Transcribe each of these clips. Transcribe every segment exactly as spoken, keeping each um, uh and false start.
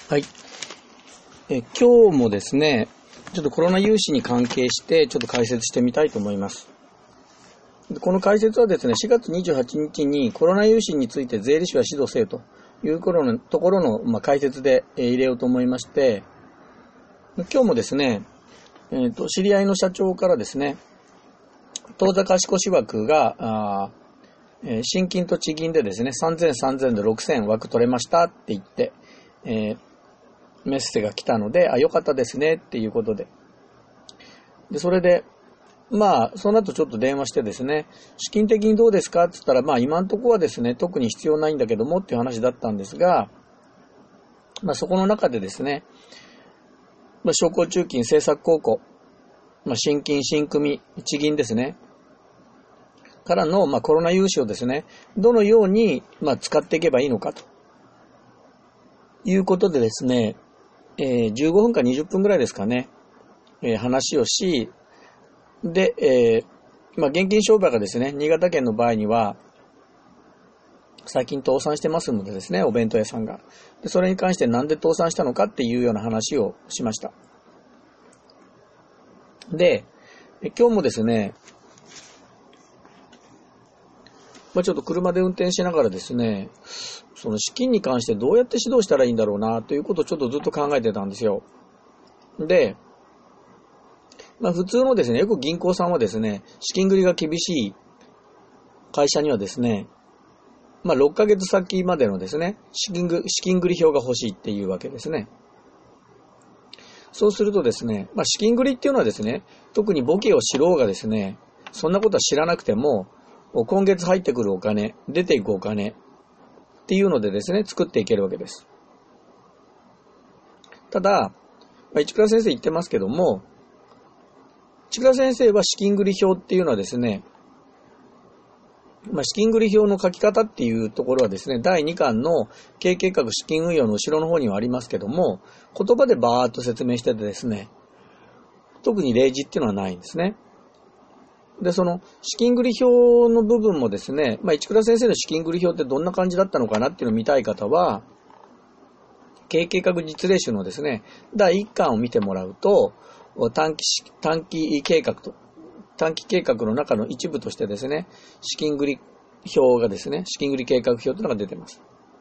はい。え今日もですね、ちょっとコロナ融資に関係してちょっと解説してみたいと思います。この解説はですね、しがつにじゅうはちにちにコロナ融資について税理士は指導せよという頃のところの、まあ、解説で入れようと思いまして、今日もですね、えーと、知り合いの社長からですね、当座貸越枠が、あえー、新金と地銀でですね、さんぜん、さんぜんでろくせん枠取れましたって言って、えーメッセが来たので、あ、よかったですねっていうことで。で、それで、まあ、その後ちょっと電話してですね、資金的にどうですかって言ったら、まあ今のところはですね、特に必要ないんだけどもっていう話だったんですが、まあそこの中でですね、まあ商工中金政策公庫、まあ新金新組、地銀ですね、からの、まあコロナ融資をですね、どのように、まあ使っていけばいいのかということでですね、えー、じゅうごふんかにじゅっぷんぐらいですかね、えー、話をし、で、えー、まあ、現金商売がですね、新潟県の場合には、最近倒産してますのでですね、お弁当屋さんが。で、それに関してなんで倒産したのかっていうような話をしました。で、今日もですね、まあ、ちょっと車で運転しながらですね、その資金に関してどうやって指導したらいいんだろうなということをちょっとずっと考えてたんですよ。で、まあ普通のですね、よく銀行さんはですね、資金繰りが厳しい会社にはですね、まあろっかげつ先までのですね、資金繰り、資金繰り表が欲しいっていうわけですね。そうするとですね、まあ資金繰りっていうのはですね、特に簿記を知ろうがですね、そんなことは知らなくても、今月入ってくるお金、出ていくお金っていうのでですね、作っていけるわけです。ただ、まあ、市倉先生言ってますけども、市倉先生は資金繰り表っていうのはですね、まあ、資金繰り表の書き方っていうところはですね、だいにかんの経営計画資金運用の後ろの方にはありますけども、言葉でバーっと説明しててですね、特に例示っていうのはないんですね。で、その資金繰り表の部分もですね、まあ、市倉先生の資金繰り表ってどんな感じだったのかなっていうのを見たい方は、経営計画実例集のですね、だいいっかんを見てもらうと、短期、短期計画と、短期計画の中の一部としてですね、資金繰り表がですね、資金繰り計画表というのが出ています。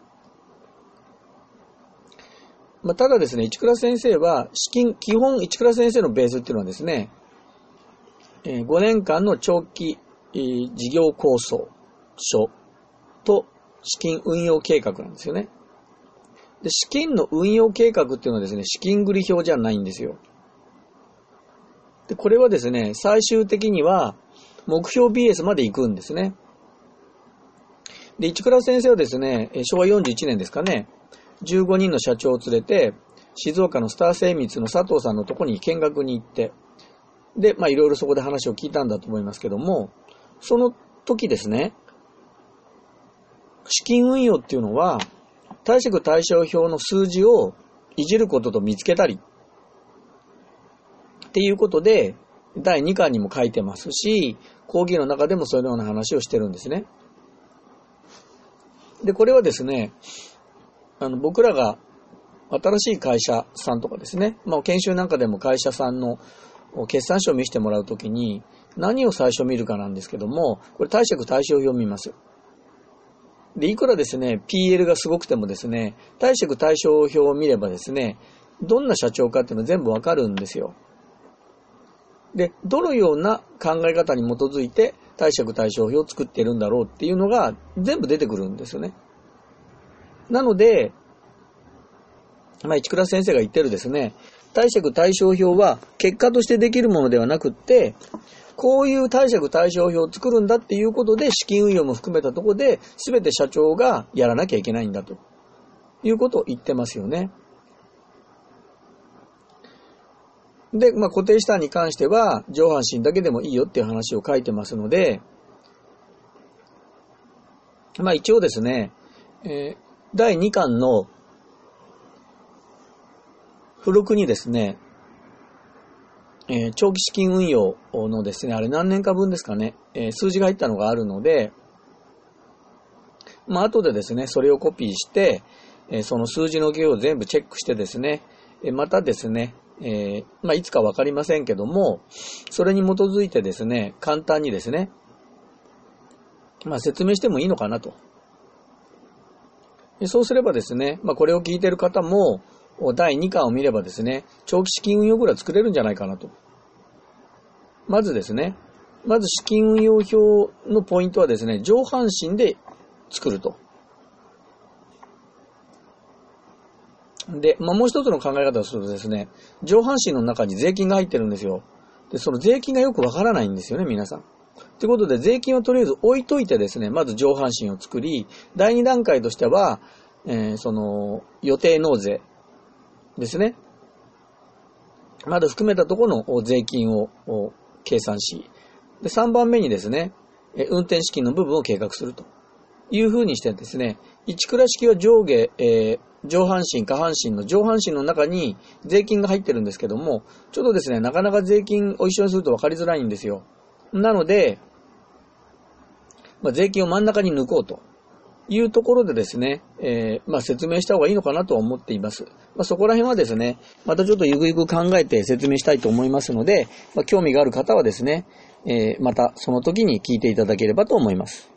まあ、ただですね、市倉先生は、資金、基本市倉先生のベースっていうのはですね、ごねんかんの長期事業構想書と資金運用計画なんですよね。で、資金の運用計画っていうのはですね、資金繰り表じゃないんですよ。で、これはですね、最終的には目標 ビーエス まで行くんですね。で、市倉先生はですね、しょうわよんじゅういちねんですかね、じゅうごにんの社長を連れて、静岡のスター精密の佐藤さんのところに見学に行って、で、まあいろいろそこで話を聞いたんだと思いますけども、その時ですね、資金運用っていうのは、貸借対照表の数字をいじることと見つけたりっていうことでだいにかんにも書いてますし、講義の中でもそういうような話をしてるんですね。で、これはですね、あの僕らが新しい会社さんとかですね、まあ研修なんかでも会社さんの決算書を見せてもらうときに何を最初見るかなんですけども、これ貸借対照表を見ます。で、いくらですね、ピーエル がすごくてもですね、貸借対照表を見ればですね、どんな社長かっていうのは全部わかるんですよ。で、どのような考え方に基づいて貸借対照表を作っているんだろうっていうのが全部出てくるんですよね。なので、まあ、市倉先生が言ってるですね、貸借対照表は結果としてできるものではなくって、こういう貸借対照表を作るんだっていうことで資金運用も含めたところで全て社長がやらなきゃいけないんだということを言ってますよね。で、まあ、固定資産に関しては上半身だけでもいいよっていう話を書いてますので、まあ一応ですね、えー、だいにかんの付録にですね、えー、長期資金運用のですね、あれ何年か分ですかね、えー、数字が入ったのがあるので、まあ後でですね、それをコピーして、 えー、その数字の行を全部チェックしてですね、えー、またですね、えー、まあ、いつかわかりませんけども、それに基づいてですね、簡単にですね、まあ、説明してもいいのかなと。そうすればですね、まあ、これを聞いている方も、だいにかんを見ればですね、長期資金運用ぐらい作れるんじゃないかなと。まずですね、まず資金運用表のポイントはですね、上半身で作ると。で、まあ、もう一つの考え方をするとですね、上半身の中に税金が入ってるんですよ。で、その税金がよくわからないんですよね、皆さん。ということで、税金をとりあえず置いといてですね、まず上半身を作り、だいに段階としては、えー、その、予定納税ですね。まだ含めたところの税金を計算し、で、さんばんめにですね、運転資金の部分を計画するというふうにしてですね、いち蔵式は上下、えー、上半身、下半身の上半身の中に税金が入ってるんですけども、ちょっとですね、なかなか税金を一緒にすると分かりづらいんですよ。なので、まあ、税金を真ん中に抜こうというところでですね、えー、まあ、説明した方がいいのかなとは思っています。まあ、そこら辺はですね、またちょっとゆくゆく考えて説明したいと思いますので、まあ、興味がある方はですね、えー、またその時に聞いていただければと思います。